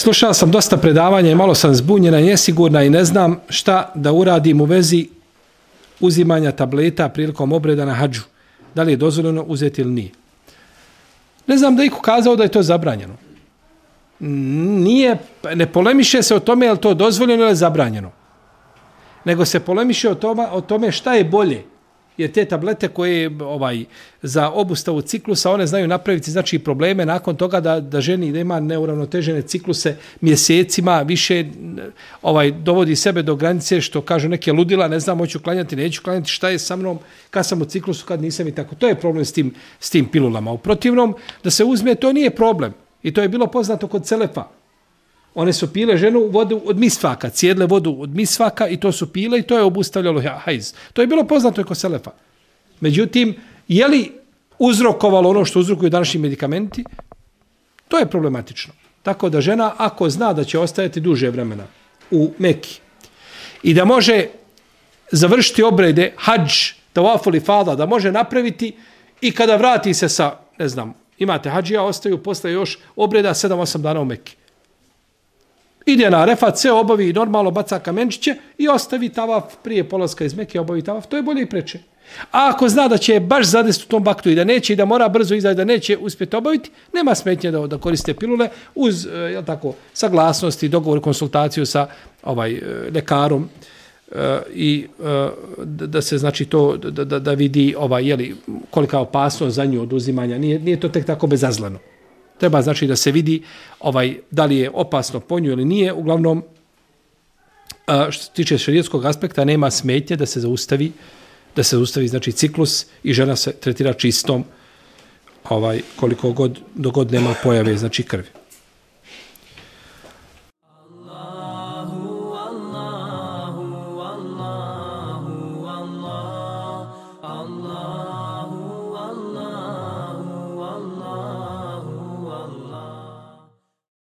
Slušao sam dosta predavanja i malo sam zbunjena i nesigurna i ne znam šta da uradim u vezi uzimanja tableta prilikom obreda na hadžu. Da li je dozvoljeno uzeti ili nije. Ne znam da je iko kazao da je to zabranjeno. Nije, ne polemiše se o tome je li to dozvoljeno ili zabranjeno. Nego se polemiše o tome šta je bolje. Jer te tablete koje za obustavu ciklusa, one znaju napraviti znači probleme nakon toga da ženi da ima neuravnotežene cikluse mjesecima, više dovodi sebe do granice što kažu neke ludila, ne znam, hoću klanjati, neću klanjati, šta je sa mnom, kad sam u ciklusu, kad nisam i tako. To je problem s tim pilulama. U protivnom, da se uzme, to nije problem. I to je bilo poznato kod Selefa. One su pile ženu vodu od misvaka, cijedle vodu od misvaka i to su pile i to je obustavljalo hajz. To je bilo poznato i kod Selefa. Međutim, je li uzrokovalo ono što uzrokuju današnji medikamenti? To je problematično. Tako da žena, ako zna da će ostajati duže vremena u Meki i da može završiti obrede, hadž, tavaful ifada, da može napraviti i kada vrati se sa, ne znam, imate hadžija, ostaju posle još obreda 7-8 dana u Meki. Ide na Arefat, sve obavi normalno, baca kamenčiće i ostavi tavaf prije polaska iz Meke, obavi tavaf, to je bolje i preče. A ako zna da će baš zadesti u tom baktu i da neće i da mora brzo izaći, da neće uspjeti obaviti, nema smetnje da koriste pilule uz saglasnost i dogovor, konsultaciju sa ljekarom i da se znači to da vidi kolika je opasnost za nju od uzimanja. Nije to tek tako bezazleno. Treba znači da se vidi da li je opasno po nju ili nije. Uglavnom, što se tiče šerijatskog aspekta, nema smetnje da se zaustavi znači ciklus i žena se tretira čistom koliko god dogod nema pojave znači krvi.